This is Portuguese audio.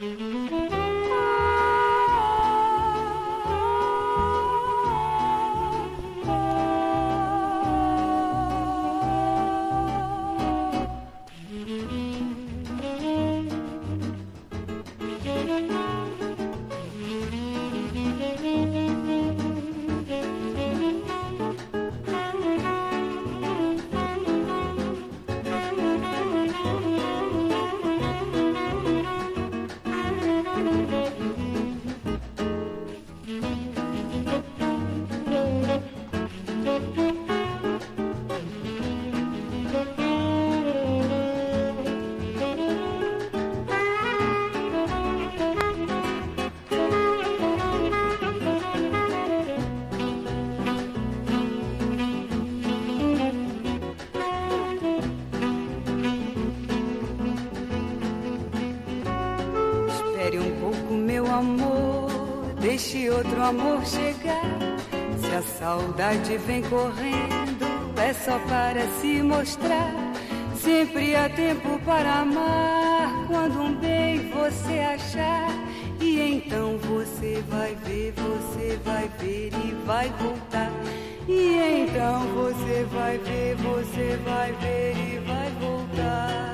Deixe outro amor chegar. Se a saudade vem correndo, é só para se mostrar. Sempre há tempo para amar, quando um bem você achar. E então você vai ver e vai voltar. E então você vai ver e vai voltar.